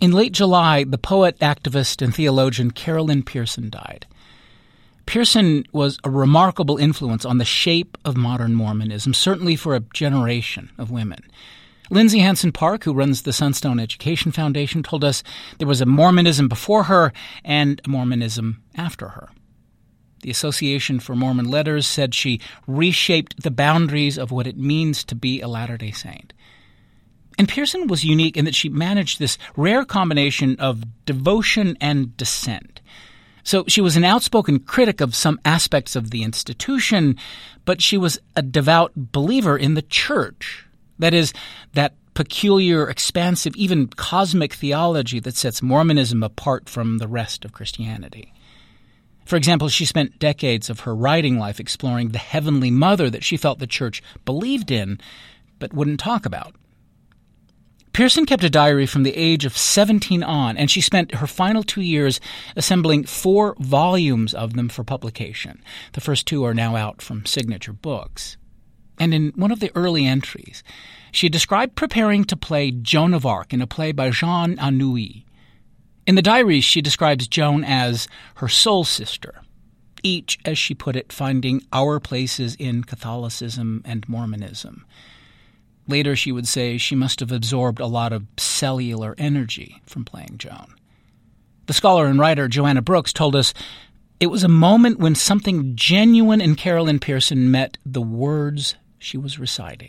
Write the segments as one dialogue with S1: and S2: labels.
S1: In late July, the poet, activist, and theologian Carolyn Pearson died. Pearson was a remarkable influence on the shape of modern Mormonism, certainly for a generation of women. Lindsay Hansen-Park, who runs the Sunstone Education Foundation, told us there was a Mormonism before her and a Mormonism after her. The Association for Mormon Letters said she reshaped the boundaries of what it means to be a Latter-day Saint. And Pearson was unique in that she managed this rare combination of devotion and dissent. So she was an outspoken critic of some aspects of the institution, but she was a devout believer in the church. That is, that peculiar, expansive, even cosmic theology that sets Mormonism apart from the rest of Christianity. For example, she spent decades of her writing life exploring the Heavenly Mother that she felt the church believed in, but wouldn't talk about. Pearson kept a diary from the age of 17 on, and she spent her final 2 years assembling 4 volumes of them for publication. The first 2 are now out from Signature Books. And in one of the early entries, she described preparing to play Joan of Arc in a play by Jean Anouilh. In the diary, she describes Joan as her soul sister, each, as she put it, finding our places in Catholicism and Mormonism. Later, she would say she must have absorbed a lot of cellular energy from playing Joan. The scholar and writer Joanna Brooks told us it was a moment when something genuine in Carolyn Pearson met the words she was reciting.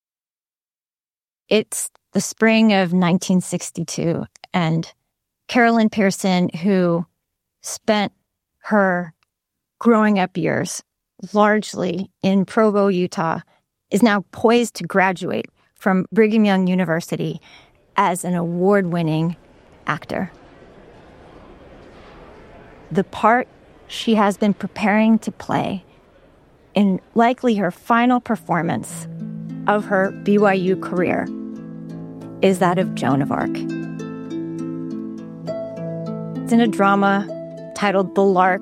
S2: It's the spring of 1962, and Carolyn Pearson, who spent her growing up years largely in Provo, Utah, is now poised to graduate from Brigham Young University as an award-winning actor. The part she has been preparing to play in likely her final performance of her BYU career is that of Joan of Arc. It's in a drama titled The Lark.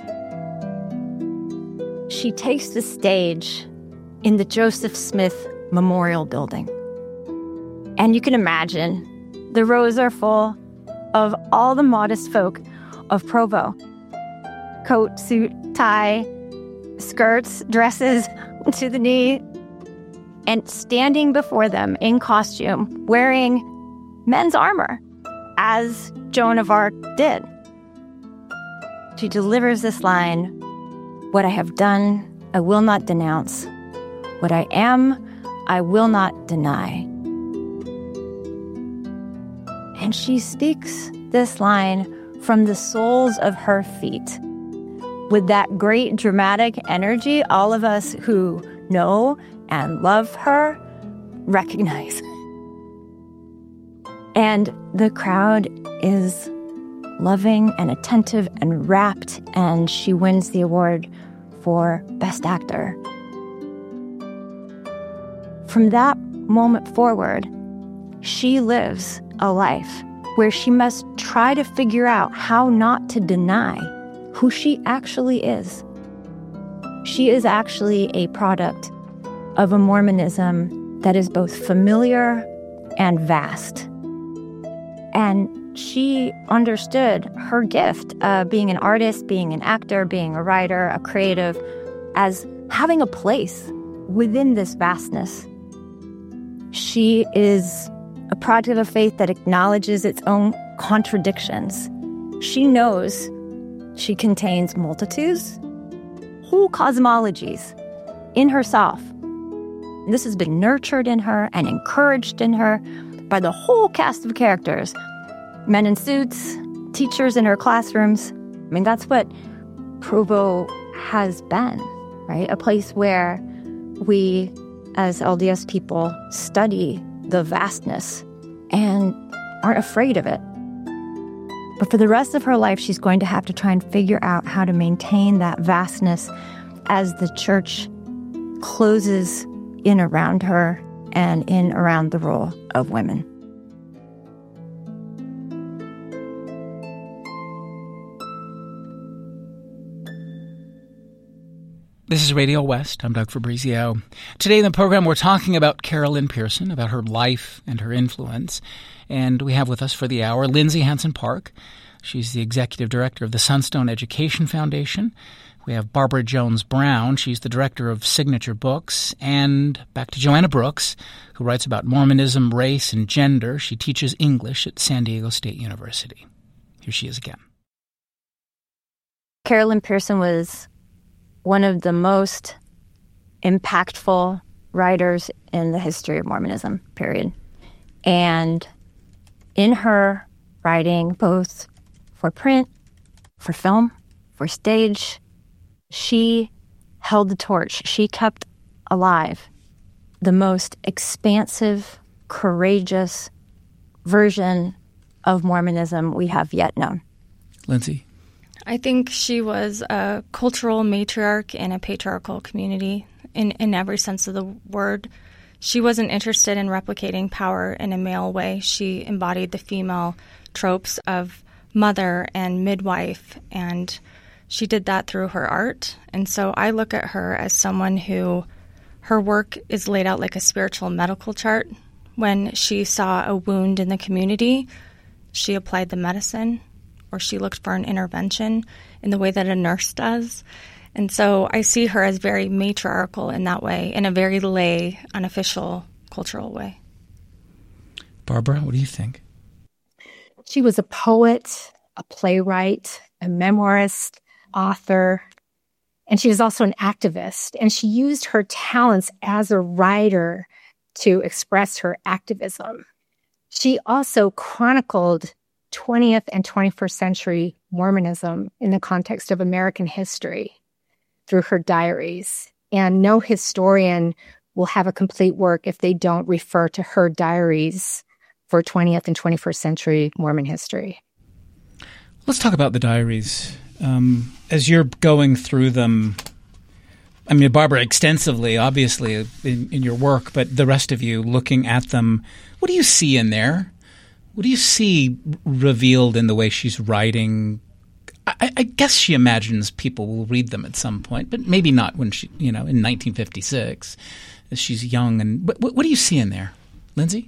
S2: She takes the stage in the Joseph Smith Memorial Building. And you can imagine the rows are full of all the modest folk of Provo. Coat, suit, tie, skirts, dresses to the knee, and standing before them in costume, wearing men's armor, as Joan of Arc did. She delivers this line, "What I have done, I will not denounce. What I am, I will not deny." And she speaks this line from the soles of her feet with that great dramatic energy all of us who know and love her recognize. And the crowd is loving and attentive and rapt, and she wins the award for Best Actor. From that moment forward, she lives a life where she must try to figure out how not to deny who she actually is. She is actually a product of a Mormonism that is both familiar and vast. And she understood her gift of being an artist, being an actor, being a writer, a creative, as having a place within this vastness. She is a product of a faith that acknowledges its own contradictions. She knows she contains multitudes, whole cosmologies in herself. And this has been nurtured in her and encouraged in her by the whole cast of characters. Men in suits, teachers in her classrooms. I mean, that's what Provo has been, right? A place where we, as LDS people, study the vastness and aren't afraid of it. But for the rest of her life, she's going to have to try and figure out how to maintain that vastness as the church closes in around her and in around the role of women.
S1: This is Radio West. I'm Doug Fabrizio. Today in the program, we're talking about Carolyn Pearson, about her life and her influence. And we have with us for the hour Lindsay Hansen-Park. She's the executive director of the Sunstone Education Foundation. We have Barbara Jones-Brown. She's the director of Signature Books. And back to Joanna Brooks, who writes about Mormonism, race, and gender. She teaches English at San Diego State University. Here she is again.
S2: Carolyn Pearson was one of the most impactful writers in the history of Mormonism, period. And in her writing, both for print, for film, for stage, she held the torch. She kept alive the most expansive, courageous version of Mormonism we have yet known.
S1: Lindsay?
S3: I think she was a cultural matriarch in a patriarchal community in every sense of the word. She wasn't interested in replicating power in a male way. She embodied the female tropes of mother and midwife, and she did that through her art. And so I look at her as someone who, her work is laid out like a spiritual medical chart. When she saw a wound in the community, she applied the medicine, or she looked for an intervention in the way that a nurse does. And so I see her as very matriarchal in that way, in a very lay, unofficial, cultural way.
S1: Barbara, what do you think?
S4: She was a poet, a playwright, a memoirist, author, and she was also an activist. And she used her talents as a writer to express her activism. She also chronicled 20th and 21st century Mormonism in the context of American history through her diaries. And no historian will have a complete work if they don't refer to her diaries for 20th and 21st century Mormon history.
S1: Let's talk about the diaries. As you're going through them, I mean, Barbara, extensively, obviously, in your work, but the rest of you looking at them, what do you see in there? What do you see revealed in the way she's writing? I guess she imagines people will read them at some point, but maybe not when she, in 1956, as she's young. And what do you see in there, Lindsay?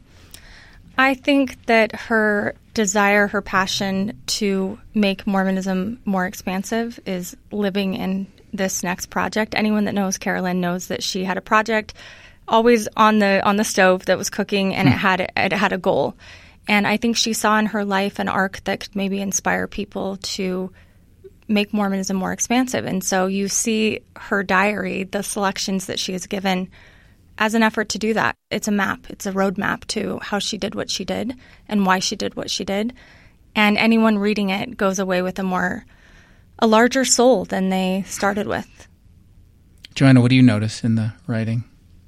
S3: I think that her desire, her passion to make Mormonism more expansive is living in this next project. Anyone that knows Carolyn knows that she had a project always on the stove that was cooking, and it had a goal. And I think she saw in her life an arc that could maybe inspire people to make Mormonism more expansive. And so you see her diary, the selections that she has given, as an effort to do that. It's a map. It's a roadmap to how she did what she did and why she did what she did. And anyone reading it goes away with a larger soul than they started with.
S1: Joanna, what do you notice in the writing?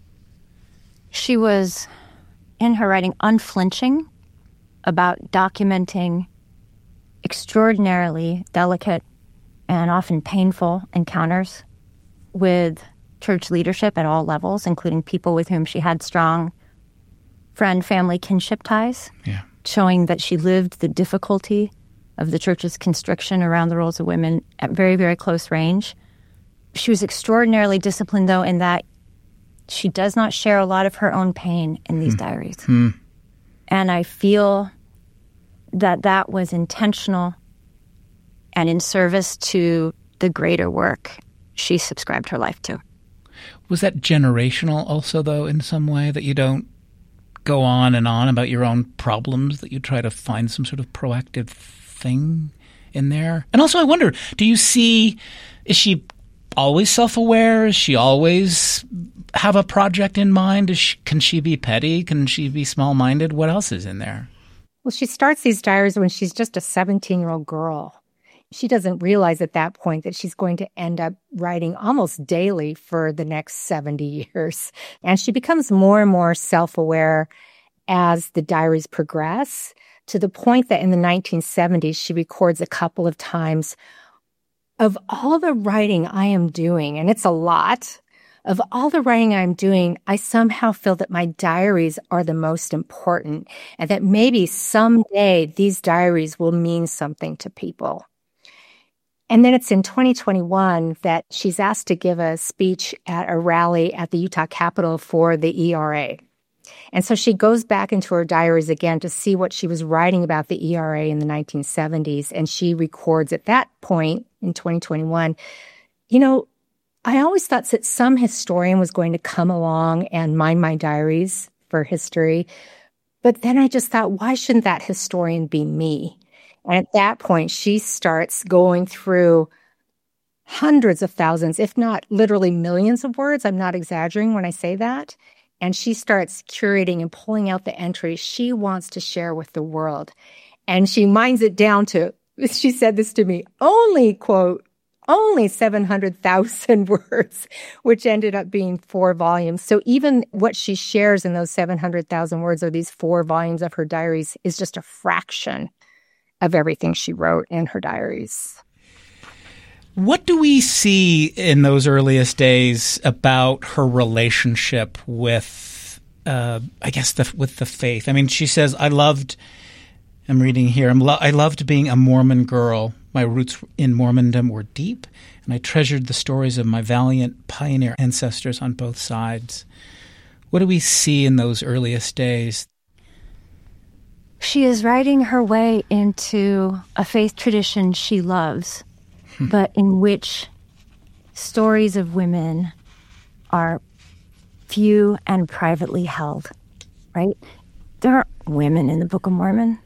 S2: She was, in her writing, unflinching about documenting extraordinarily delicate and often painful encounters with church leadership at all levels, including people with whom she had strong friend, family, kinship ties, showing that she lived the difficulty of the church's constriction around the roles of women at very, very close range. She was extraordinarily disciplined, though, in that she does not share a lot of her own pain in these diaries. And I feel that was intentional and in service to the greater work she subscribed her life to.
S1: Was that generational also, though, in some way, that you don't go on and on about your own problems, that you try to find some sort of proactive thing in there? And also, I wonder, do you see, is she always self-aware? Does she always have a project in mind? Can she be petty? Can she be small-minded? What else is in there?
S4: Well, she starts these diaries when she's just a 17-year-old girl. She doesn't realize at that point that she's going to end up writing almost daily for the next 70 years. And she becomes more and more self-aware as the diaries progress, to the point that in the 1970s, she records a couple of times, of all the writing I am doing, and it's a lot, of all the writing I'm doing, I somehow feel that my diaries are the most important, and that maybe someday these diaries will mean something to people. And then it's in 2021 that she's asked to give a speech at a rally at the Utah Capitol for the ERA. And so she goes back into her diaries again to see what she was writing about the ERA in the 1970s. And she records at that point in 2021, I always thought that some historian was going to come along and mine my diaries for history. But then I just thought, why shouldn't that historian be me? And at that point, she starts going through hundreds of thousands, if not literally millions of words. I'm not exaggerating when I say that. And she starts curating and pulling out the entries she wants to share with the world. And she mines it down to, she said this to me, only 700,000 words, which ended up being 4 volumes. So even what she shares in those 700,000 words, or these 4 volumes of her diaries, is just a fraction of everything she wrote in her diaries.
S1: What do we see in those earliest days about her relationship with, with the faith? I mean, she says, I loved being a Mormon girl. My roots in Mormondom were deep, and I treasured the stories of my valiant pioneer ancestors on both sides. What do we see in those earliest days?
S2: She is writing her way into a faith tradition she loves, but in which stories of women are few and privately held, right? There aren't women in the Book of Mormon.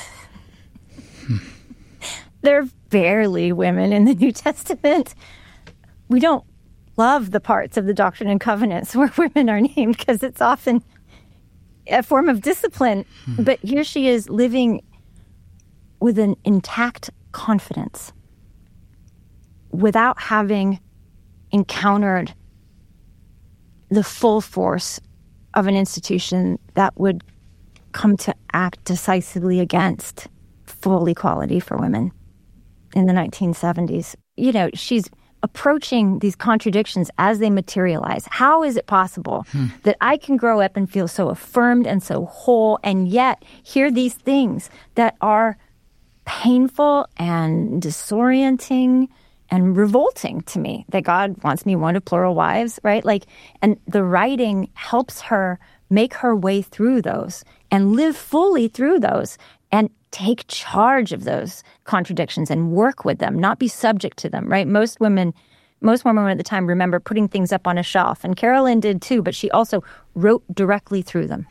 S2: There are barely women in the New Testament. We don't love the parts of the Doctrine and Covenants where women are named because it's often a form of discipline. But here she is living with an intact confidence without having encountered the full force of an institution that would come to act decisively against full equality for women in the 1970s. She's approaching these contradictions as they materialize. How is it possible that I can grow up and feel so affirmed and so whole and yet hear these things that are painful and disorienting and revolting to me, that God wants me one of plural wives, right? And the writing helps her make her way through those and live fully through those and take charge of those contradictions and work with them, not be subject to them, right? Most Mormon women at the time remember putting things up on a shelf, and Carolyn did too, but she also wrote directly through them.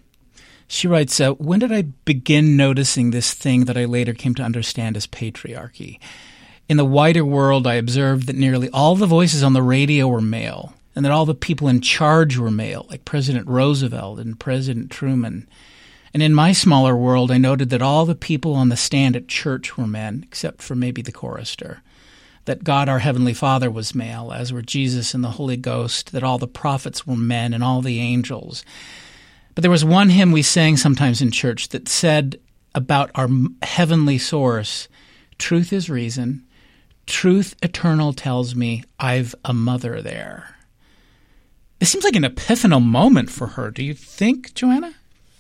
S1: She writes, when did I begin noticing this thing that I later came to understand as patriarchy? In the wider world, I observed that nearly all the voices on the radio were male, and that all the people in charge were male, like President Roosevelt and President Truman. And in my smaller world, I noted that all the people on the stand at church were men, except for maybe the chorister. That God, our Heavenly Father, was male, as were Jesus and the Holy Ghost, that all the prophets were men and all the angels. But there was one hymn we sang sometimes in church that said about our heavenly source, truth is reason, truth eternal tells me I've a mother there. This seems like an epiphanal moment for her. Do you think, Joanna?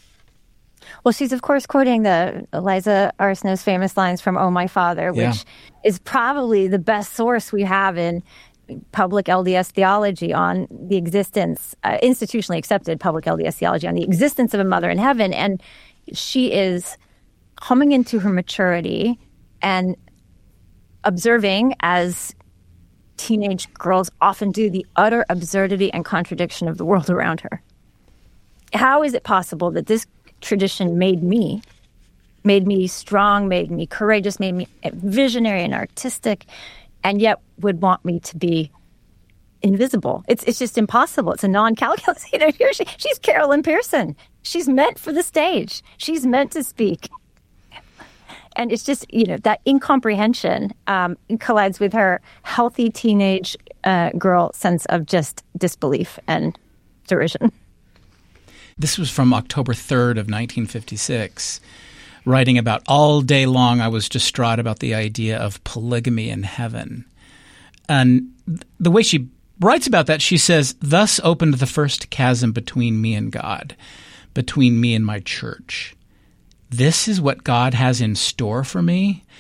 S2: Well, she's, of course, quoting the Eliza R. Snow's famous lines from Oh, My Father, which is probably the best source we have in public LDS theology on the existence, institutionally accepted public LDS theology on the existence of a mother in heaven. And she is coming into her maturity and observing, as teenage girls often do, the utter absurdity and contradiction of the world around her. How is it possible that this tradition made me strong, made me courageous, made me visionary and artistic, and yet would want me to be invisible? It's just impossible. It's a non-calculus. Here she's Carolyn Pearson. She's meant for the stage. She's meant to speak. And it's just, that incomprehension collides with her healthy teenage girl sense of just disbelief and derision.
S1: This was from October 3rd of 1956, writing about all day long I was distraught about the idea of polygamy in heaven. And the way she writes about that, she says, thus opened the first chasm between me and God, between me and my church. This is what God has in store for me.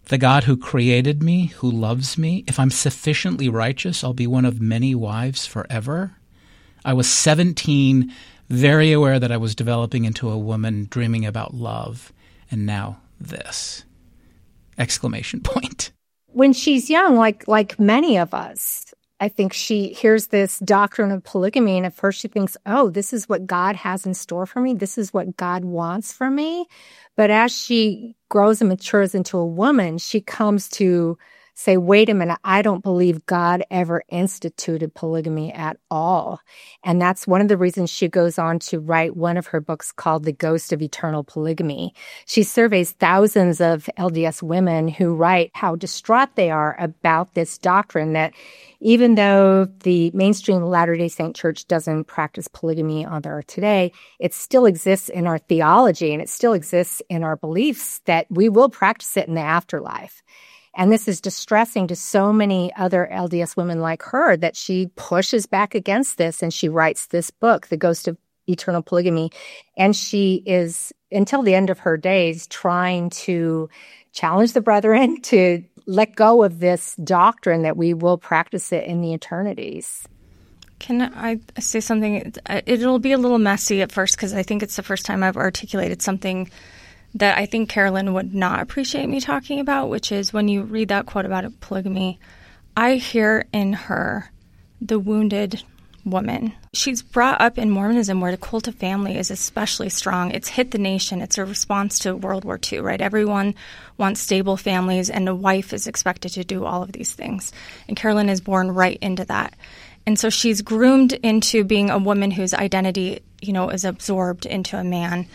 S1: The God who created me, who loves me, if I'm sufficiently righteous, I'll be one of many wives forever. I was 17, very aware that I was developing into a woman, dreaming about love, and now this. Exclamation point.
S4: When she's young, like many of us, I think she hears this doctrine of polygamy, and at first she thinks, oh, this is what God has in store for me. This is what God wants for me. But as she grows and matures into a woman, she comes to say, wait a minute, I don't believe God ever instituted polygamy at all. And that's one of the reasons she goes on to write one of her books called The Ghost of Eternal Polygamy. She surveys thousands of LDS women who write how distraught they are about this doctrine that even though the mainstream Latter-day Saint Church doesn't practice polygamy on earth today, it still exists in our theology and it still exists in our beliefs that we will practice it in the afterlife. And this is distressing to so many other LDS women like her that she pushes back against this and she writes this book, The Ghost of Eternal Polygamy. And she is, until the end of her days, trying to challenge the brethren to let go of this doctrine that we will practice it in the eternities.
S3: Can I say something? It'll be a little messy at first because I think it's the first time I've articulated something that I think Carolyn would not appreciate me talking about, which is when you read that quote about polygamy, I hear in her the wounded woman. She's brought up in Mormonism where the cult of family is especially strong. It's hit the nation. It's a response to World War II, right? Everyone wants stable families, and a wife is expected to do all of these things. And Carolyn is born right into that. And so she's groomed into being a woman whose identity, is absorbed into a man.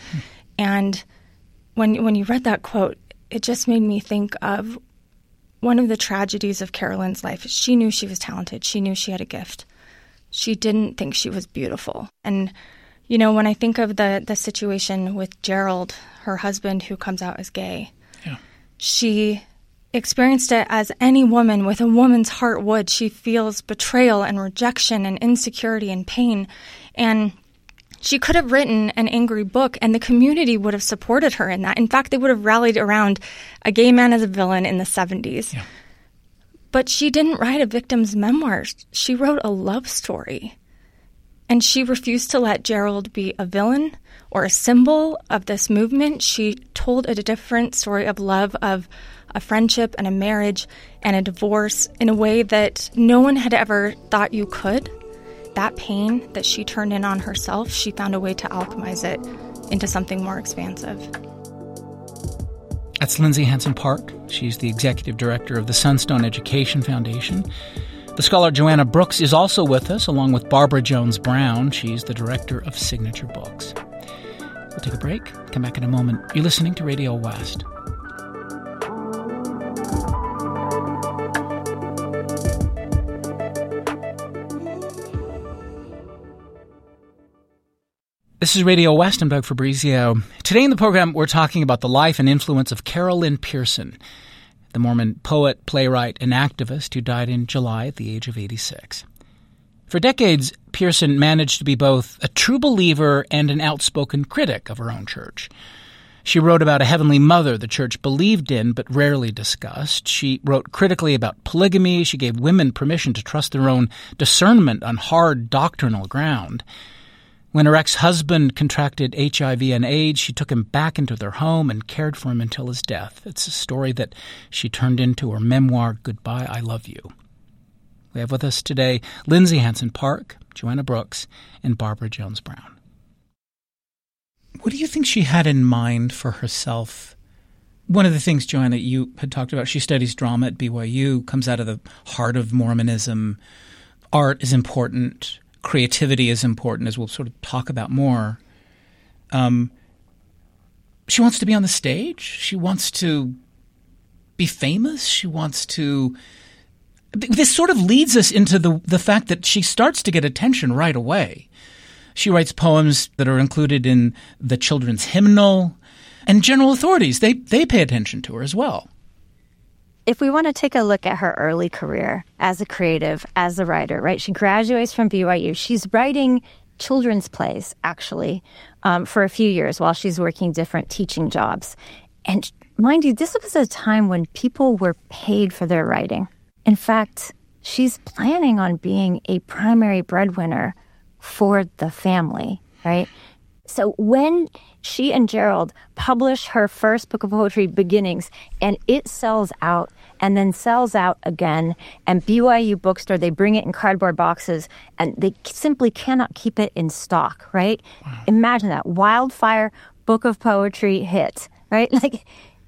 S3: And when you read that quote, it just made me think of one of the tragedies of Carolyn's life. She knew she was talented. She knew she had a gift. She didn't think she was beautiful. And, when I think of the situation with Gerald, her husband who comes out as gay, she experienced it as any woman with a woman's heart would. She feels betrayal and rejection and insecurity and pain. And she could have written an angry book, and the community would have supported her in that. In fact, they would have rallied around a gay man as a villain in the 70s. Yeah. But she didn't write a victim's memoirs. She wrote a love story. And she refused to let Gerald be a villain or a symbol of this movement. She told a different story of love, of a friendship and a marriage and a divorce in a way that no one had ever thought you could. That pain that she turned in on herself, she found a way to alchemize it into something more expansive.
S1: That's Lindsay Hansen-Park. She's the executive director of the Sunstone Education Foundation. The scholar Joanna Brooks is also with us, along with Barbara Jones-Brown. She's the director of Signature Books. We'll take a break. Come back in a moment. You're listening to Radio West. This is Radio West. I'm Doug Fabrizio. Today in the program, we're talking about the life and influence of Carol Lynn Pearson, the Mormon poet, playwright, and activist who died in July at the age of 86. For decades, Pearson managed to be both a true believer and an outspoken critic of her own church. She wrote about a heavenly mother the church believed in but rarely discussed. She wrote critically about polygamy. She gave women permission to trust their own discernment on hard doctrinal ground. When her ex-husband contracted HIV and AIDS, she took him back into their home and cared for him until his death. It's a story that she turned into her memoir, Goodbye, I Love You. We have with us today Lindsay Hansen-Park, Joanna Brooks, and Barbara Jones-Brown. What do you think she had in mind for herself? One of the things, Joanna, you had talked about, she studies drama at BYU, comes out of the heart of Mormonism. Art is important. Creativity is important, as we'll sort of talk about more. She wants to be on the stage. She wants to be famous. She wants to – this sort of leads us into the fact that she starts to get attention right away. She writes poems that are included in the children's hymnal, and general authorities, they pay attention to her as well.
S2: If we want to take a look at her early career as a creative, as a writer, right? She graduates from BYU. She's writing children's plays, actually, for a few years while she's working different teaching jobs. And mind you, this was a time when people were paid for their writing. In fact, she's planning on being a primary breadwinner for the family, right? So when she and Gerald publish her first book of poetry, Beginnings, and it sells out and then sells out again, and BYU Bookstore, they bring it in cardboard boxes, and they simply cannot keep it in stock, right? Wow. Imagine that. Wildfire book of poetry hit, right? Like,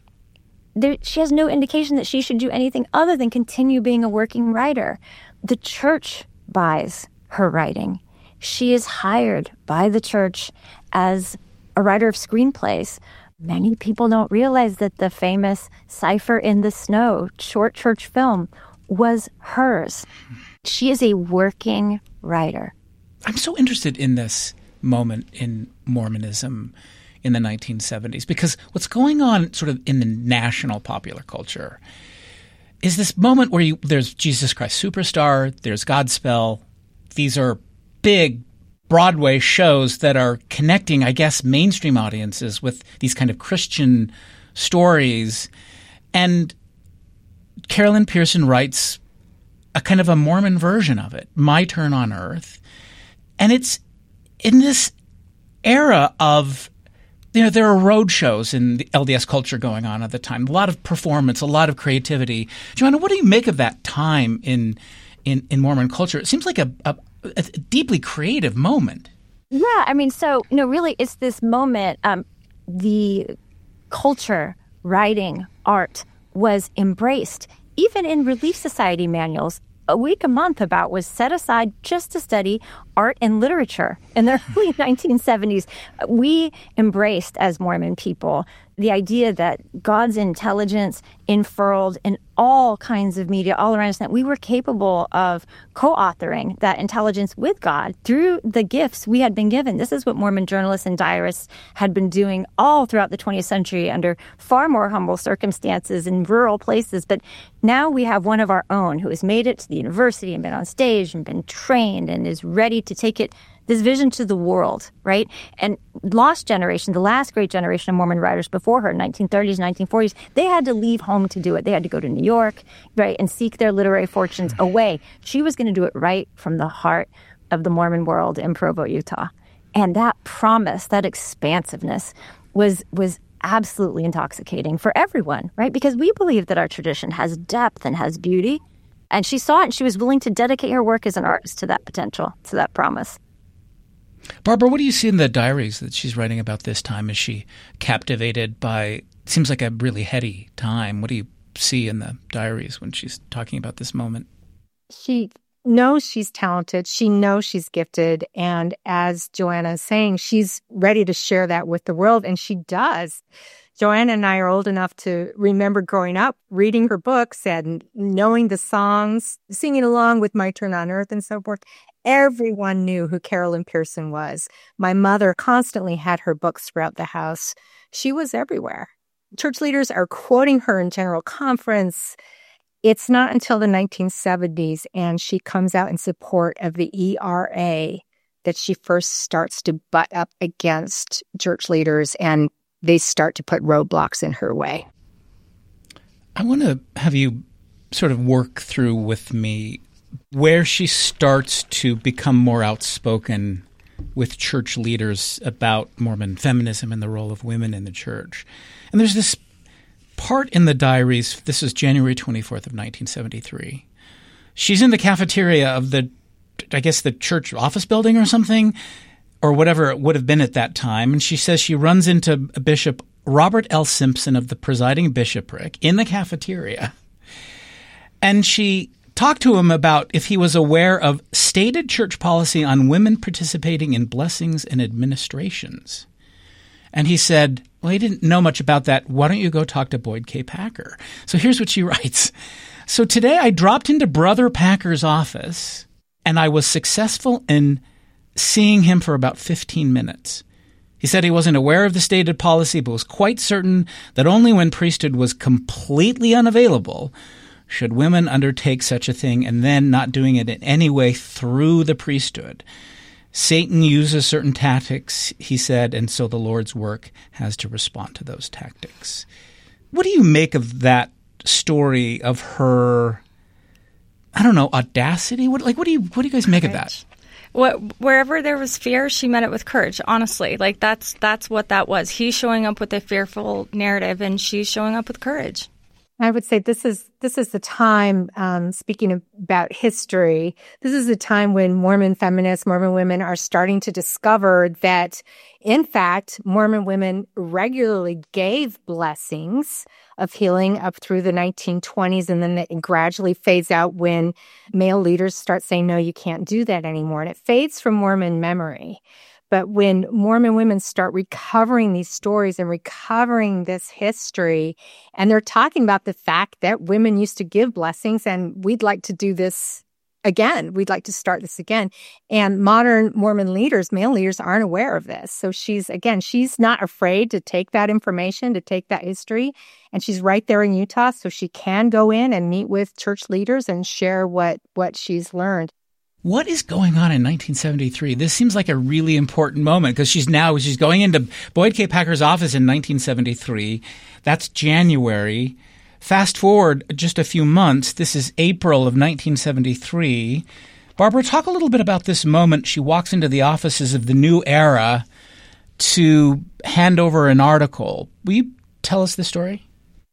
S2: she has no indication that she should do anything other than continue being a working writer. The church buys her writing. She is hired by the church as a writer of screenplays. Many people don't realize that the famous Cipher in the Snow short church film was hers. She is a working writer.
S1: I'm so interested in this moment in Mormonism in the 1970s, because what's going on sort of in the national popular culture is this moment where there's Jesus Christ Superstar, there's Godspell. These are big Broadway shows that are connecting, I guess, mainstream audiences with these kind of Christian stories. And Carolyn Pearson writes a kind of a Mormon version of it, My Turn on Earth. And it's in this era of, there are road shows in the LDS culture going on at the time, a lot of performance, a lot of creativity. Joanna, what do you make of that time in Mormon culture? It seems like a deeply creative moment.
S2: Yeah, I mean, so, really, it's this moment, the culture, writing, art was embraced. Even in Relief Society manuals, a week a month about was set aside just to study art and literature. In the early 1970s, we embraced, as Mormon people, the idea that God's intelligence unfurled in all kinds of media all around us, that we were capable of co-authoring that intelligence with God through the gifts we had been given. This is what Mormon journalists and diarists had been doing all throughout the 20th century under far more humble circumstances in rural places. But now we have one of our own who has made it to the university and been on stage and been trained and is ready to take this vision to the world, right? And lost generation, the last great generation of Mormon writers before her, 1930s, 1940s, they had to leave home to do it. They had to go to New York, right, and seek their literary fortunes away. She was going to do it right from the heart of the Mormon world in Provo, Utah. And that promise, that expansiveness was absolutely intoxicating for everyone, right? Because we believe that our tradition has depth and has beauty. And she saw it, and she was willing to dedicate her work as an artist to that potential, to that promise.
S1: Barbara, what do you see in the diaries that she's writing about this time? Is she captivated by, it seems like a really heady time. What do you see in the diaries when she's talking about this moment?
S4: She knows she's talented. She knows she's gifted. And as Joanna is saying, she's ready to share that with the world. And she does. Joanna and I are old enough to remember growing up, reading her books and knowing the songs, singing along with My Turn on Earth and so forth. Everyone knew who Carolyn Pearson was. My mother constantly had her books throughout the house. She was everywhere. Church leaders are quoting her in General Conference. It's not until the 1970s, and she comes out in support of the ERA, that she first starts to butt up against church leaders, and they start to put roadblocks in her way.
S1: I want to have you sort of work through with me where she starts to become more outspoken with church leaders about Mormon feminism and the role of women in the church. And there's this part in the diaries, this is January 24th of 1973. She's in the cafeteria of the church office building or something, or whatever it would have been at that time. And she says she runs into Bishop Robert L. Simpson of the presiding bishopric in the cafeteria. And she talked to him about if he was aware of stated church policy on women participating in blessings and administrations. And he said, well, he didn't know much about that. Why don't you go talk to Boyd K. Packer? So here's what she writes. So today I dropped into Brother Packer's office, and I was successful in seeing him for about 15 minutes. He said he wasn't aware of the stated policy, but was quite certain that only when priesthood was completely unavailable should women undertake such a thing, and then not doing it in any way through the priesthood. Satan uses certain tactics, he said, and so the Lord's work has to respond to those tactics. What do you make of that story of her, I don't know, audacity? What do you guys make of that?
S3: Wherever there was fear, she met it with courage, honestly. Like, that's what that was. He's showing up with a fearful narrative, and she's showing up with courage.
S4: I would say this is the time, speaking about history, this is a time when Mormon feminists, Mormon women are starting to discover that, in fact, Mormon women regularly gave blessings of healing up through the 1920s, and then it gradually fades out when male leaders start saying, no, you can't do that anymore. And it fades from Mormon memory. But when Mormon women start recovering these stories and recovering this history, and they're talking about the fact that women used to give blessings, and we'd like to do this again. We'd like to start this again. And modern Mormon leaders, male leaders, aren't aware of this. So she's not afraid to take that information, to take that history. And she's right there in Utah, so she can go in and meet with church leaders and share what she's learned.
S1: What is going on in 1973? This seems like a really important moment because she's going into Boyd K. Packer's office in 1973. That's January. Fast forward just a few months. This is April of 1973. Barbara, talk a little bit about this moment. She walks into the offices of the New Era to hand over an article. Will you tell us the story?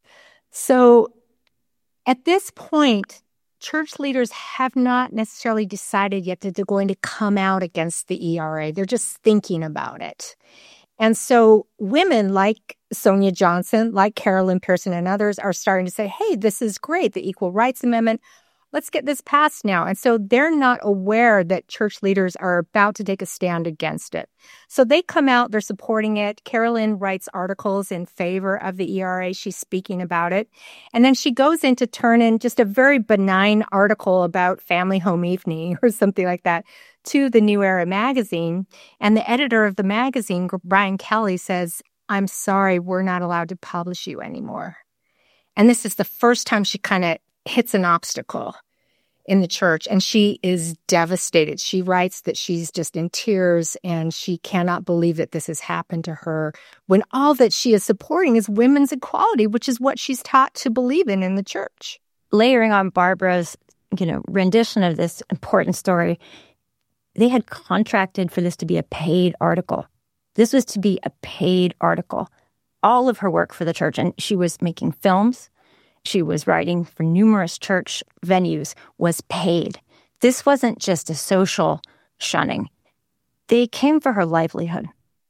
S4: So at this point, church leaders have not necessarily decided yet that they're going to come out against the ERA. They're just thinking about it. And so women like Sonia Johnson, like Carolyn Pearson and others are starting to say, hey, this is great, the Equal Rights Amendment. Let's get this passed now. And so they're not aware that church leaders are about to take a stand against it. So they come out, they're supporting it. Carolyn writes articles in favor of the ERA. She's speaking about it. And then she goes in to turn in just a very benign article about family home evening or something like that to the New Era magazine. And the editor of the magazine, Brian Kelly, says, I'm sorry, we're not allowed to publish you anymore. And this is the first time she kind of hits an obstacle in the church, and she is devastated. She writes that she's just in tears and she cannot believe that this has happened to her when all that she is supporting is women's equality, which is what she's taught to believe in the church.
S2: Layering on Barbara's, rendition of this important story, they had contracted for this to be a paid article. This was to be a paid article. All of her work for the church, and she was making films, she was writing for numerous church venues, was paid. This wasn't just a social shunning. They came for her livelihood.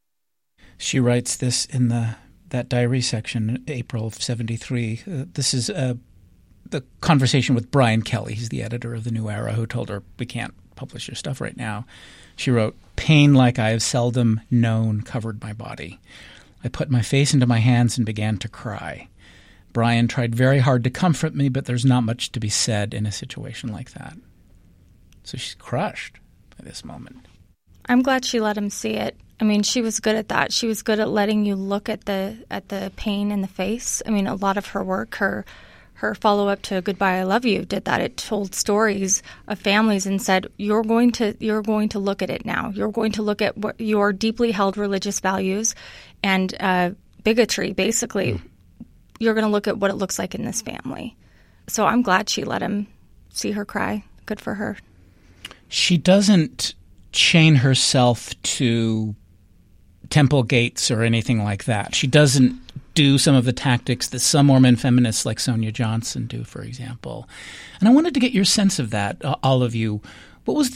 S1: She writes this in that diary section, April of 73. This is the conversation with Brian Kelly. He's the editor of the New Era, who told her, we can't publish your stuff right now. She wrote, pain like I have seldom known covered my body. I put my face into my hands and began to cry. Brian tried very hard to comfort me, but there's not much to be said in a situation like that. So she's crushed by this moment.
S3: I'm glad she let him see it. I mean, she was good at that. She was good at letting you look at the pain in the face. I mean, a lot of her work, her follow-up to Goodbye, I Love You did that. It told stories of families and said, you're going to look at it now. You're going to look at what your deeply held religious values and bigotry, basically. You're going to look at what it looks like in this family. So I'm glad she let him see her cry. Good for her.
S1: She doesn't chain herself to temple gates or anything like that. She doesn't do some of the tactics that some Mormon feminists like Sonia Johnson do, for example. And I wanted to get your sense of that, all of you. What was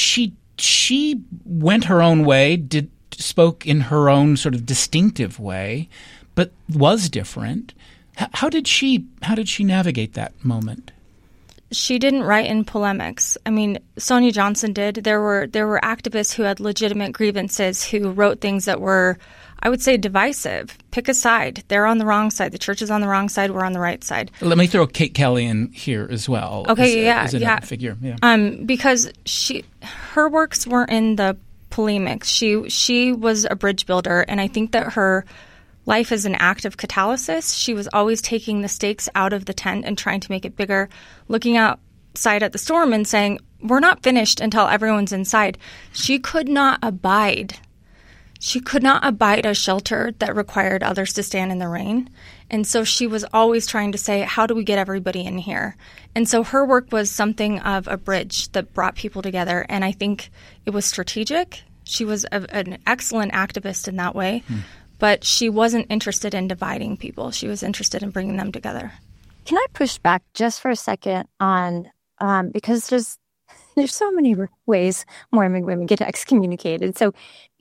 S1: she went her own way, spoke in her own sort of distinctive way, but was different. How did she navigate that moment?
S3: She didn't write in polemics. I mean, Sonia Johnson did. There were activists who had legitimate grievances who wrote things that were, I would say, divisive. Pick a side. They're on the wrong side. The church is on the wrong side. We're on the right side.
S1: Let me throw Kate Kelly in here as well.
S3: Okay,
S1: as another figure. Yeah.
S3: Because her works weren't in the polemics. She was a bridge builder, and I think that her life is an act of catalysis. She was always taking the stakes out of the tent and trying to make it bigger, looking outside at the storm and saying, we're not finished until everyone's inside. She could not abide she could not abide a shelter that required others to stand in the rain. And so she was always trying to say, how do we get everybody in here? And so her work was something of a bridge that brought people together. And I think it was strategic. She was an excellent activist in that way, but she wasn't interested in dividing people. She was interested in bringing them together.
S2: Can I push back just for a second on, because there's so many ways Mormon women get excommunicated. So,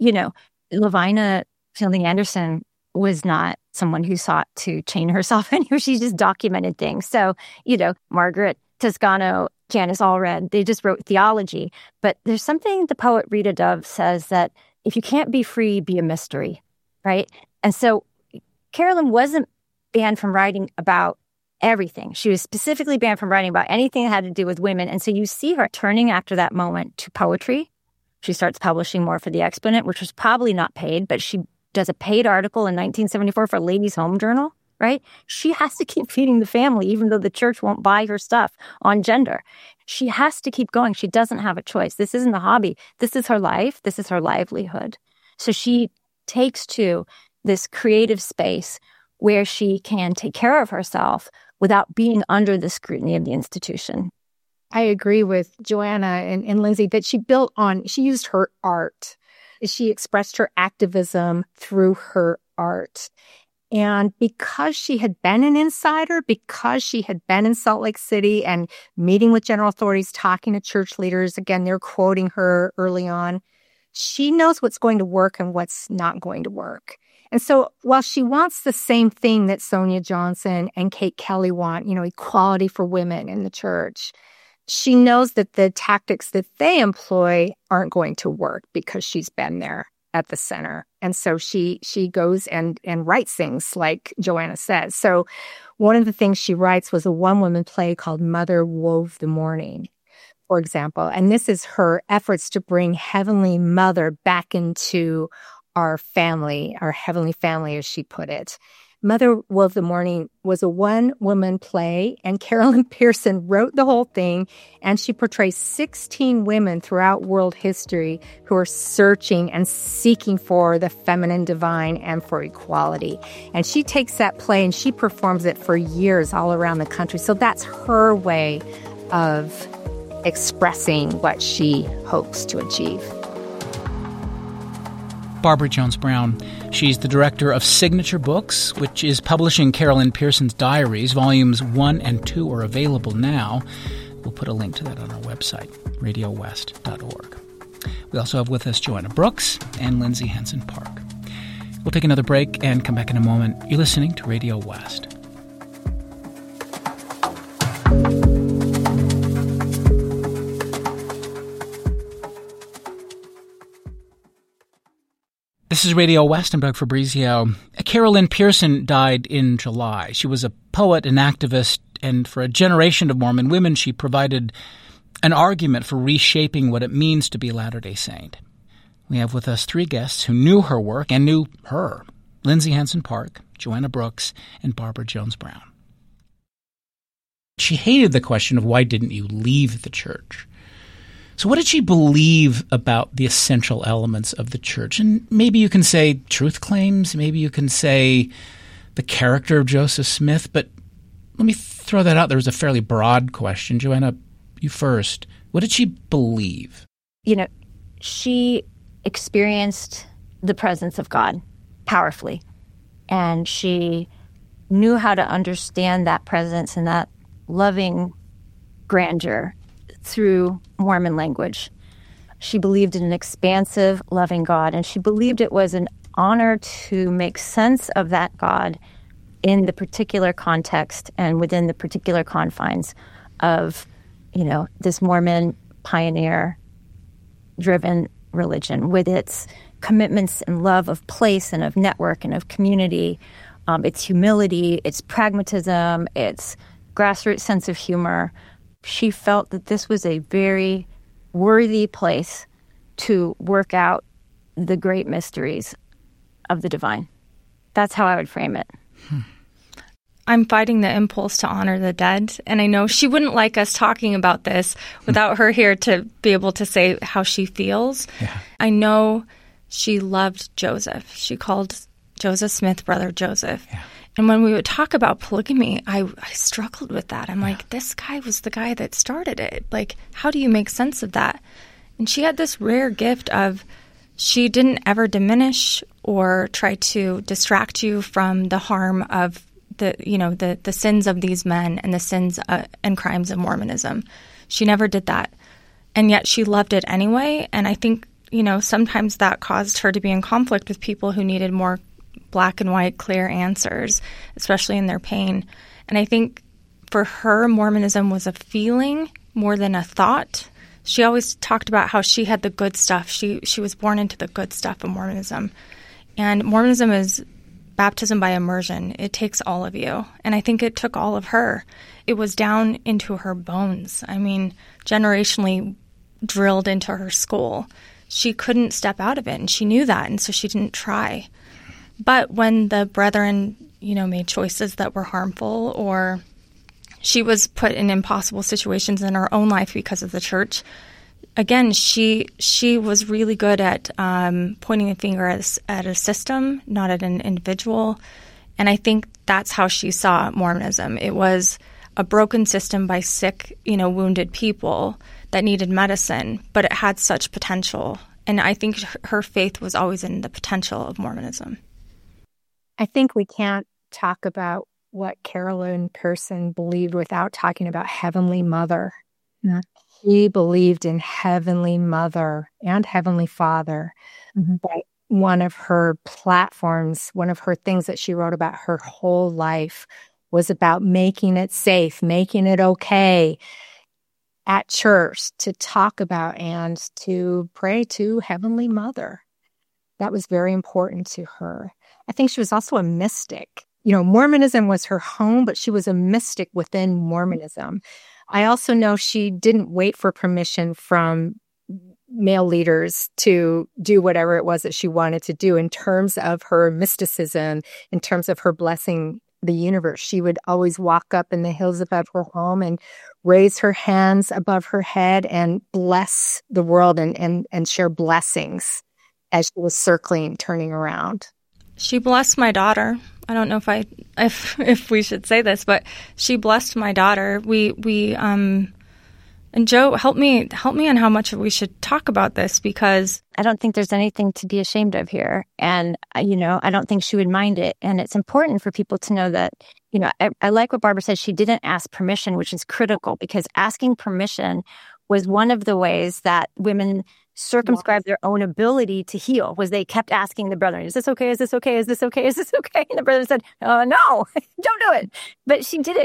S2: Lavina Fielding Anderson was not someone who sought to chain herself anywhere. She just documented things. So, Margaret Toscano, Janice Allred, they just wrote theology. But there's something the poet Rita Dove says that if you can't be free, be a mystery, right? And so Carolyn wasn't banned from writing about everything. She was specifically banned from writing about anything that had to do with women. And so you see her turning after that moment to poetry. She starts publishing more for The Exponent, which was probably not paid, but she does a paid article in 1974 for Ladies' Home Journal, right? She has to keep feeding the family, even though the church won't buy her stuff on gender. She has to keep going. She doesn't have a choice. This isn't a hobby. This is her life. This is her livelihood. So she takes to this creative space where she can take care of herself without being under the scrutiny of the institution.
S4: I agree with Joanna and Lindsay that she used her art. She expressed her activism through her art. And because she had been an insider, because she had been in Salt Lake City and meeting with general authorities, talking to church leaders, again, they're quoting her early on, she knows what's going to work and what's not going to work. And so while she wants the same thing that Sonia Johnson and Kate Kelly want, equality for women in the church, she knows that the tactics that they employ aren't going to work because she's been there at the center. And so she goes and writes things like Joanna says. So one of the things she writes was a one-woman play called Mother Wove the Morning, for example. And this is her efforts to bring Heavenly Mother back into our family, our heavenly family, as she put it. Mother Wove the Morning was a one-woman play, and Carolyn Pearson wrote the whole thing, and she portrays 16 women throughout world history who are searching and seeking for the feminine divine and for equality. And she takes that play and she performs it for years all around the country. So that's her way of expressing what she hopes to achieve.
S1: Barbara Jones Brown. She's the director of Signature Books, which is publishing Carolyn Pearson's diaries. Volumes 1 and 2 are available now. We'll put a link to that on our website, radiowest.org. We also have with us Joanna Brooks and Lindsay Henson Park. We'll take another break and come back in a moment. You're listening to Radio West. This is Radio West. I'm Doug Fabrizio. Carolyn Pearson died in July. She was a poet and activist, and for a generation of Mormon women, she provided an argument for reshaping what it means to be a Latter-day Saint. We have with us three guests who knew her work and knew her: Lindsay Henson Park, Joanna Brooks, and Barbara Jones Brown. She hated the question of why didn't you leave the church? So what did she believe about the essential elements of the church? And maybe you can say truth claims, maybe you can say the character of Joseph Smith, but let me throw that out there as a fairly broad question. Joanna, you first. What did she believe?
S2: She experienced the presence of God powerfully, and she knew how to understand that presence and that loving grandeur through Mormon language. She believed in an expansive, loving God, and she believed it was an honor to make sense of that God in the particular context and within the particular confines of, this Mormon pioneer-driven religion with its commitments and love of place and of network and of community, its humility, its pragmatism, its grassroots sense of humor. She felt that this was a very worthy place to work out the great mysteries of the divine. That's how I would frame it.
S3: I'm fighting the impulse to honor the dead, and I know she wouldn't like us talking about this without her here to be able to say how she feels.
S1: Yeah.
S3: I know she loved Joseph. She called Joseph Smith brother Joseph. Yeah. And when we would talk about polygamy, I struggled with that. I'm like, this guy was the guy that started it. Like, how do you make sense of that? And she had this rare gift of, she didn't ever diminish or try to distract you from the harm of the sins of these men and the sins and crimes of Mormonism. She never did that. And yet she loved it anyway. And I think, sometimes that caused her to be in conflict with people who needed more black and white, clear answers, especially in their pain. And I think for her, Mormonism was a feeling more than a thought. She always talked about how she had the good stuff. She was born into the good stuff of Mormonism. And Mormonism is baptism by immersion. It takes all of you. And I think it took all of her. It was down into her bones. I mean, generationally drilled into her skull. She couldn't step out of it, and she knew that, and so she didn't try. But when the brethren, made choices that were harmful, or she was put in impossible situations in her own life because of the church, again, she was really good at pointing the finger at a system, not at an individual. And I think that's how she saw Mormonism. It was a broken system by sick, wounded people that needed medicine, but it had such potential. And I think her faith was always in the potential of Mormonism.
S4: I think we can't talk about what Carolyn Pearson believed without talking about Heavenly Mother. She believed in Heavenly Mother and Heavenly Father. Mm-hmm. But one of her platforms, one of her things that she wrote about her whole life was about making it safe, making it okay at church to talk about and to pray to Heavenly Mother. That was very important to her. I think she was also a mystic. Mormonism was her home, but she was a mystic within Mormonism. I also know she didn't wait for permission from male leaders to do whatever it was that she wanted to do in terms of her mysticism, in terms of her blessing the universe. She would always walk up in the hills above her home and raise her hands above her head and bless the world and share blessings as she was circling, turning around.
S3: She blessed my daughter. I don't know if we should say this, but she blessed my daughter. And Joe, help me on how much we should talk about this, because
S2: I don't think there's anything to be ashamed of here. And, I don't think she would mind it. And it's important for people to know that, I like what Barbara said. She didn't ask permission, which is critical, because asking permission was one of the ways that women circumscribed their own ability to heal, was they kept asking the brethren, is this okay? Is this okay? Is this okay? Is this okay? And the brother said, no, don't do it. But she did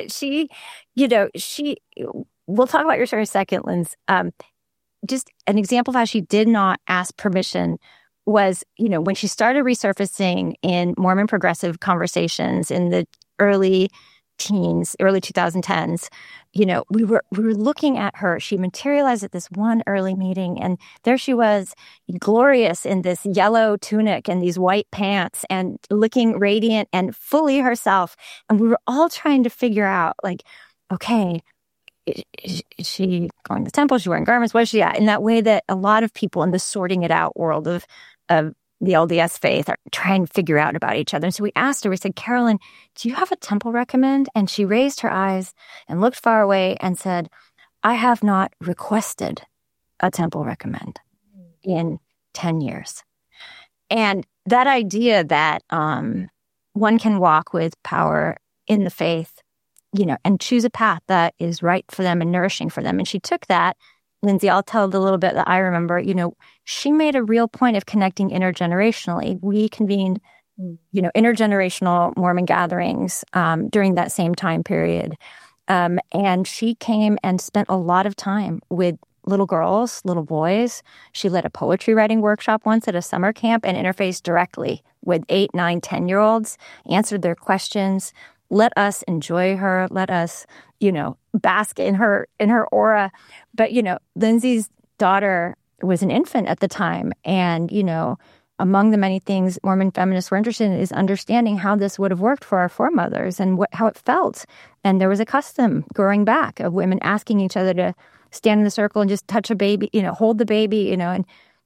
S2: it. We'll talk about your story in a second, Linz. Just an example of how she did not ask permission was, when she started resurfacing in Mormon progressive conversations in the early teens, early 2010s, we were looking at her. She materialized at this one early meeting, and there she was, glorious in this yellow tunic and these white pants and looking radiant and fully herself. And we were all trying to figure out, okay, is she going to the temple? Is she wearing garments? What is she at? In that way that a lot of people in the sorting it out world of the LDS faith are trying to figure out about each other. And so we asked her, we said, Carolyn, do you have a temple recommend? And she raised her eyes and looked far away and said, I have not requested a temple recommend in 10 years. And that idea that one can walk with power in the faith, and choose a path that is right for them and nourishing for them. And she took that. Lindsay, I'll tell the little bit that I remember. She made a real point of connecting intergenerationally. We convened, intergenerational Mormon gatherings during that same time period. And she came and spent a lot of time with little girls, little boys. She led a poetry writing workshop once at a summer camp and interfaced directly with 8, 9, 10-year-olds, answered their questions, let us enjoy her, let us, bask in her aura. But, Lindsay's daughter was an infant at the time. And, among the many things Mormon feminists were interested in is understanding how this would have worked for our foremothers and how it felt. And there was a custom growing back of women asking each other to stand in the circle and just touch a baby, hold the baby, and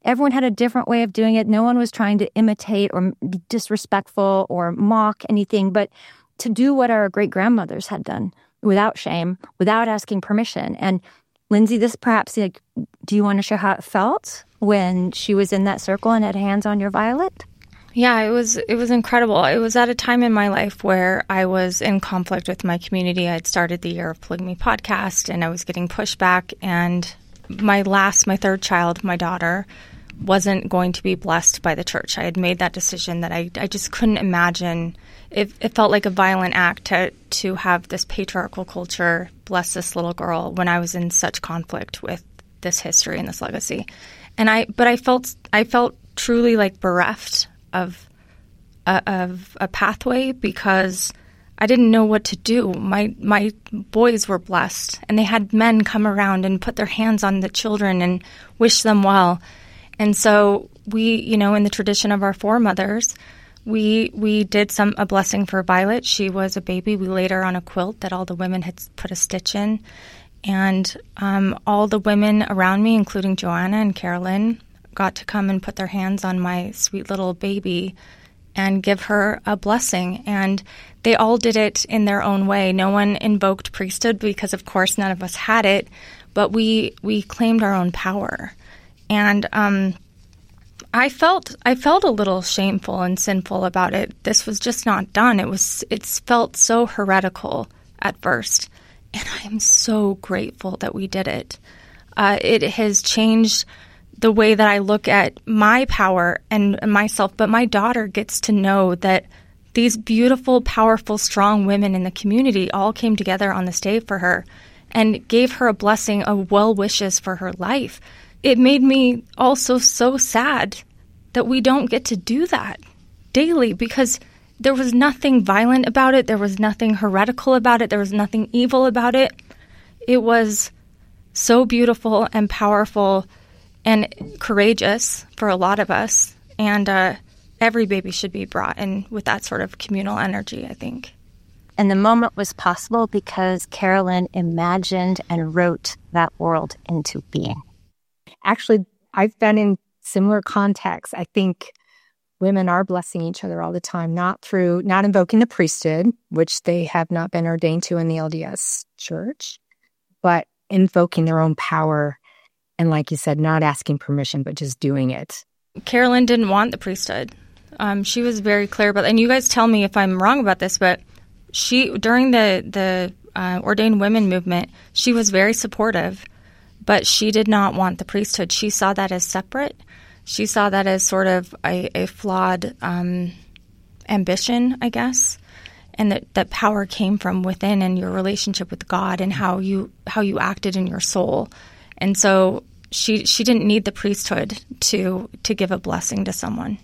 S2: Everyone had a different way of doing it. No one was trying to imitate or be disrespectful or mock anything, but to do what our great-grandmothers had done without shame, without asking permission. And Lindsay, this perhaps, like, do you want to share how it felt when she was in that circle and had hands on your violet?
S3: Yeah, it was incredible. It was at a time in my life where I was in conflict with my community. I'd started the Year of Polygamy podcast, and I was getting pushback. And my third child, my daughter, wasn't going to be blessed by the church. I had made that decision that I just couldn't imagine. It felt like a violent act to have this patriarchal culture bless this little girl when I was in such conflict with this history and this legacy. And I felt truly like bereft of a pathway because I didn't know what to do. My boys were blessed, and they had men come around and put their hands on the children and wish them well. And so we, in the tradition of our foremothers, we did a blessing for Violet. She was a baby. We laid her on a quilt that all the women had put a stitch in. And all the women around me, including Joanna and Carolyn, got to come and put their hands on my sweet little baby and give her a blessing. And they all did it in their own way. No one invoked priesthood because, of course, none of us had it, but we claimed our own power. And I felt a little shameful and sinful about it. This was just not done. It felt so heretical at first, and I am so grateful that we did it. It has changed the way that I look at my power and myself, but my daughter gets to know that these beautiful, powerful, strong women in the community all came together on this day for her and gave her a blessing of well wishes for her life. It made me also so sad that we don't get to do that daily because there was nothing violent about it. There was nothing heretical about it. There was nothing evil about it. It was so beautiful and powerful and courageous for a lot of us. And every baby should be brought in with that sort of communal energy, I think.
S2: And the moment was possible because Carolyn imagined and wrote that world into being.
S4: Actually, I've been in similar contexts. I think women are blessing each other all the time, not invoking the priesthood, which they have not been ordained to in the LDS church, but invoking their own power. And like you said, not asking permission, but just doing it.
S3: Carolyn didn't want the priesthood. She was very clear about that. And you guys tell me if I'm wrong about this, but during the ordained women movement, she was very supportive, but she did not want the priesthood. She saw that as separate. She saw that as sort of a flawed ambition, I guess, and that power came from within and your relationship with God and how you acted in your soul. And so she didn't need the priesthood to give a blessing to someone.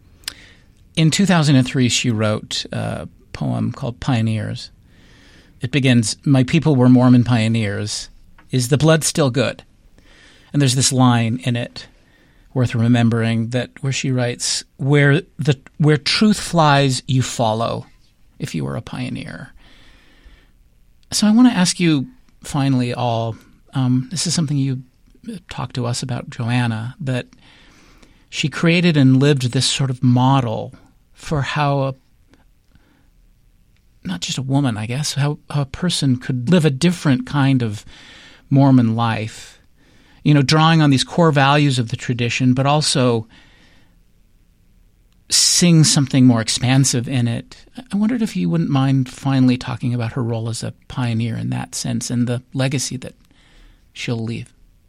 S1: In 2003, she wrote a poem called Pioneers. It begins, "My people were Mormon pioneers. Is the blood still good?" And there's this line in it worth remembering where she writes, where truth flies, you follow if you were a pioneer. So I want to ask you finally all, this is something you talked to us about, Joanna, that she created and lived this sort of model for how not just a woman, I guess, how a person could live a different kind of Mormon life, drawing on these core values of the tradition, but also sing something more expansive in it. I wondered if you wouldn't mind finally talking about her role as a pioneer in that sense and the legacy that she'll leave.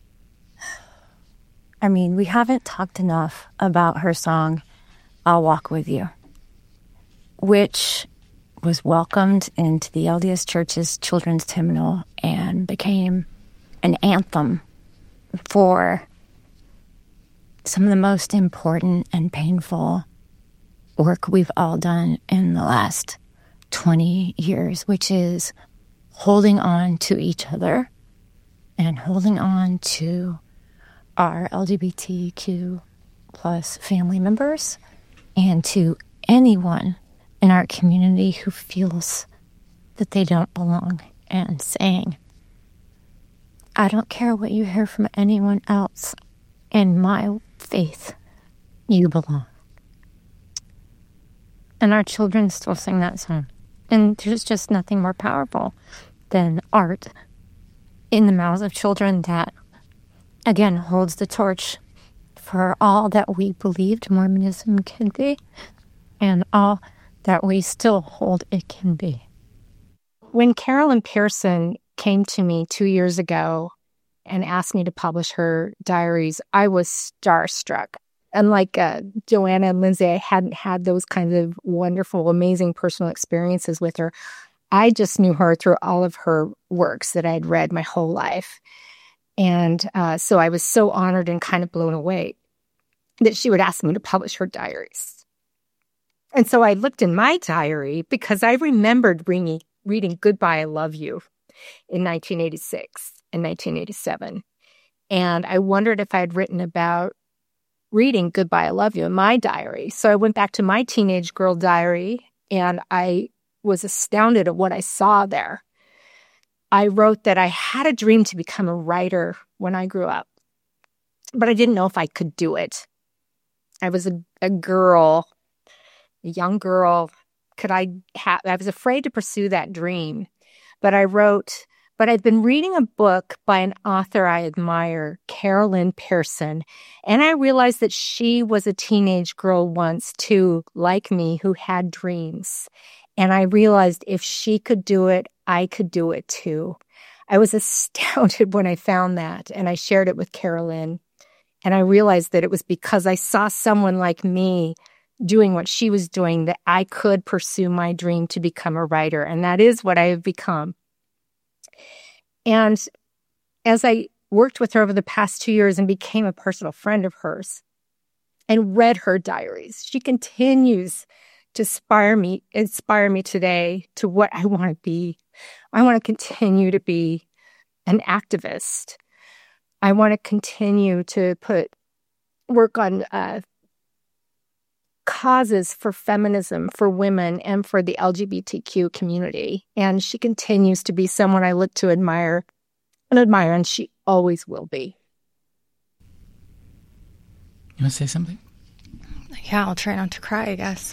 S2: I mean, we haven't talked enough about her song, "I'll Walk With You," which was welcomed into the LDS Church's children's hymnal and became an anthem for some of the most important and painful work we've all done in the last 20 years, which is holding on to each other and holding on to our LGBTQ plus family members and to anyone in our community who feels that they don't belong, and saying, I don't care what you hear from anyone else in my
S4: faith, you belong. And our children still sing that song. And there's just nothing more powerful than art in the mouths of children that, again, holds the torch for all that we believed Mormonism can be and all that we still hold it can be. When Carolyn Pearson came to me 2 years ago and asked me to publish her diaries, I was starstruck. Unlike Joanna and Lindsay, I hadn't had those kinds of wonderful, amazing personal experiences with her. I just knew her through all of her works that I had read my whole life. And so I was so honored and kind of blown away that she would ask me to publish her diaries. And so I looked in my diary because I remembered reading Goodbye, I Love You in 1986 and 1987. And I wondered if I had written about reading Goodbye, I Love You in my diary. So I went back to my teenage girl diary and I was astounded at what I saw there. I wrote that I had a dream to become a writer when I grew up, but I didn't know if I could do it. I was a girl, a young girl. I was afraid to pursue that dream, but I wrote, but I'd been reading a book by an author I admire, Carolyn Pearson, and I realized that she was a teenage girl once too, like me, who had dreams. And I realized if she could do it, I could do it too. I was astounded when I found that, and I shared it with Carolyn. And I realized that it was because I saw someone like me doing what she was doing that I could pursue my dream to become a writer. And that is what I have become. And as I worked with her over the past 2 years and became a personal friend of hers and read her diaries, she continues to inspire me today to what I want to be. I want to continue to be an activist. I want to continue to work on causes for feminism, for women, and for the LGBTQ community. And she continues to be someone I look to admire, and she always will be.
S1: You want to say something?
S3: Yeah, I'll try not to cry, I guess.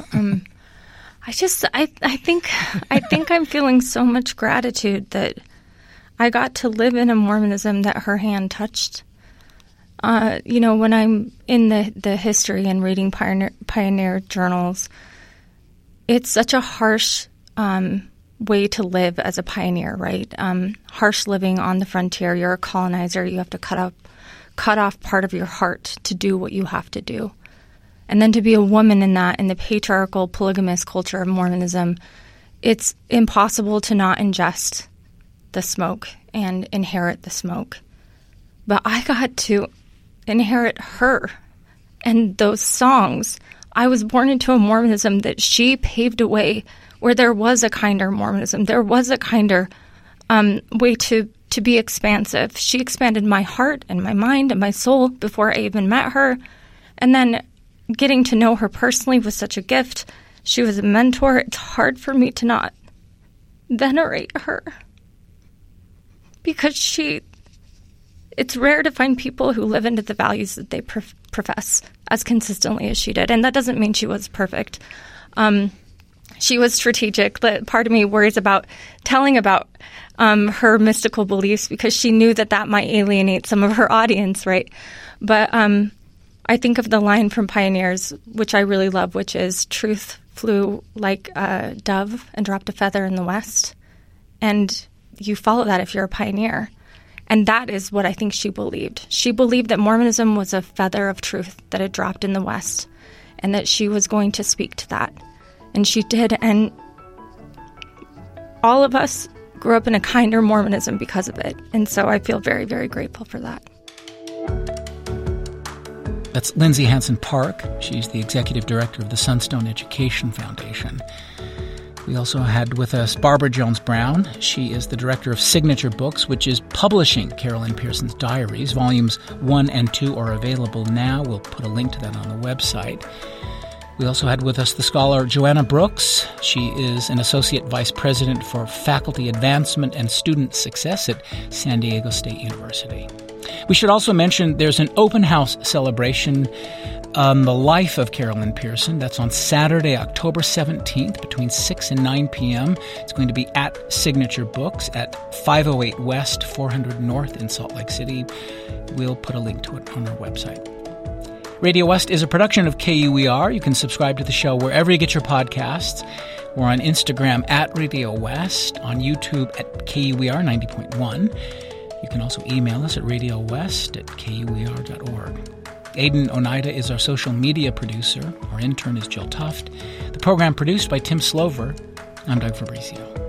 S3: I think I'm feeling so much gratitude that I got to live in a Mormonism that her hand touched. When I'm in the history and reading pioneer journals, it's such a harsh way to live as a pioneer, right? Harsh living on the frontier. You're a colonizer. You have to cut off part of your heart to do what you have to do. And then to be a woman in the patriarchal, polygamous culture of Mormonism, it's impossible to not ingest the smoke and inherit the smoke. But I got to inherit her and those songs. I was born into a Mormonism that she paved a way where there was a kinder Mormonism. There was a kinder way to be expansive. She expanded my heart and my mind and my soul before I even met her. And then getting to know her personally was such a gift. She was a mentor. It's hard for me to not venerate her because it's rare to find people who live into the values that they profess as consistently as she did. And that doesn't mean she was perfect. She was strategic. Part of me worries about telling about her mystical beliefs because she knew that might alienate some of her audience, right? But I think of the line from Pioneers, which I really love, which is, truth flew like a dove and dropped a feather in the West. And you follow that if you're a pioneer. And that is what I think she believed. She believed that Mormonism was a feather of truth that had dropped in the West and that she was going to speak to that. And she did. And all of us grew up in a kinder Mormonism because of it. And so I feel very, very grateful for that.
S1: That's Lindsay Hansen Park. She's the executive director of the Sunstone Education Foundation. We also had with us Barbara Jones-Brown. She is the director of Signature Books, which is publishing Carolyn Pearson's diaries. Volumes 1 and 2 are available now. We'll put a link to that on the website. We also had with us the scholar Joanna Brooks. She is an associate vice president for faculty advancement and student success at San Diego State University. We should also mention there's an open house celebration on the life of Carolyn Pearson. That's on Saturday, October 17th, between 6 and 9 p.m. It's going to be at Signature Books at 508 West, 400 North in Salt Lake City. We'll put a link to it on our website. Radio West is a production of KUER. You can subscribe to the show wherever you get your podcasts. We're on Instagram at Radio West, on YouTube at KUER 90.1. You can also email us at radiowest@kuer.org. Aidan Oneida is our social media producer. Our intern is Jill Tuft. The program produced by Tim Slover. I'm Doug Fabrizio.